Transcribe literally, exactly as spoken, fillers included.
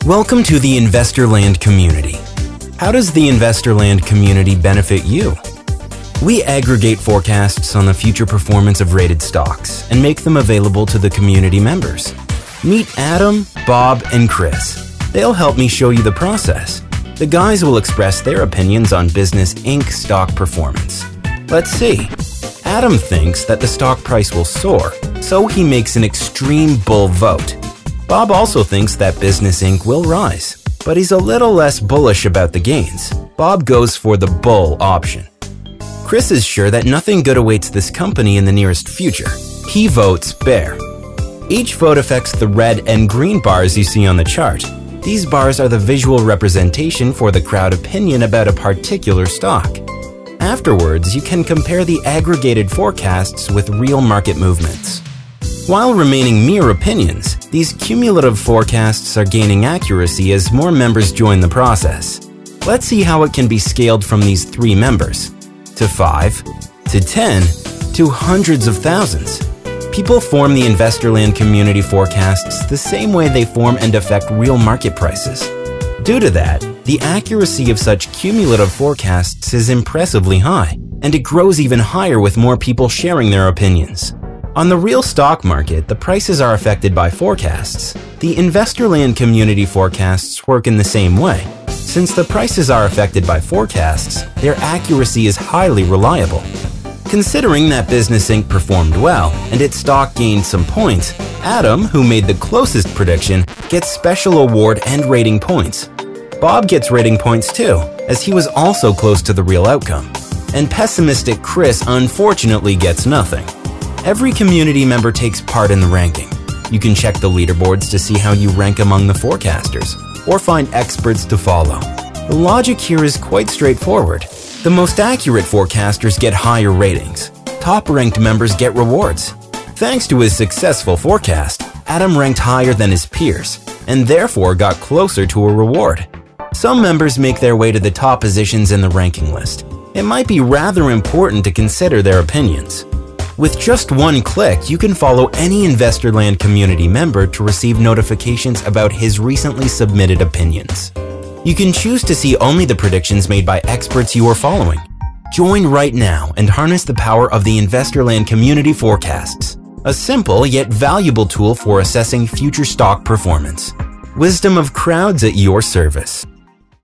Welcome to the Investorland community. How does the Investorland community benefit you? We aggregate forecasts on the future performance of rated stocks and make them available to the community members. Meet Adam, Bob, and Chris. They'll help me show you the process. The guys will express their opinions on Business Incorporated stock performance. Let's see. Adam thinks that the stock price will soar, so he makes an extreme bull vote. Bob also thinks that Business Incorporated will rise, but he's a little less bullish about the gains. Bob goes for the bull option. Chris is sure that nothing good awaits this company in the nearest future. He votes bear. Each vote affects the red and green bars you see on the chart. These bars are the visual representation for the crowd opinion about a particular stock. Afterwards, you can compare the aggregated forecasts with real market movements. While remaining mere opinions, these cumulative forecasts are gaining accuracy as more members join the process. Let's see how it can be scaled from these three members to five, to ten, to hundreds of thousands. People form the Investorland community forecasts the same way they form and affect real market prices. Due to that, the accuracy of such cumulative forecasts is impressively high, and it grows even higher with more people sharing their opinions. On the real stock market, the prices are affected by forecasts. The Investorland community forecasts work in the same way. Since the prices are affected by forecasts, their accuracy is highly reliable. Considering that Business Incorporated performed well and its stock gained some points, Adam, who made the closest prediction, gets special award and rating points. Bob gets rating points too, as he was also close to the real outcome. And pessimistic Chris unfortunately gets nothing. Every community member takes part in the ranking. You can check the leaderboards to see how you rank among the forecasters, or find experts to follow. The logic here is quite straightforward. The most accurate forecasters get higher ratings. Top-ranked members get rewards. Thanks to his successful forecast, Adam ranked higher than his peers, and therefore got closer to a reward. Some members make their way to the top positions in the ranking list. It might be rather important to consider their opinions. With just one click, you can follow any Investorland community member to receive notifications about his recently submitted opinions. You can choose to see only the predictions made by experts you are following. Join right now and harness the power of the Investorland community forecasts, a simple yet valuable tool for assessing future stock performance. Wisdom of crowds at your service.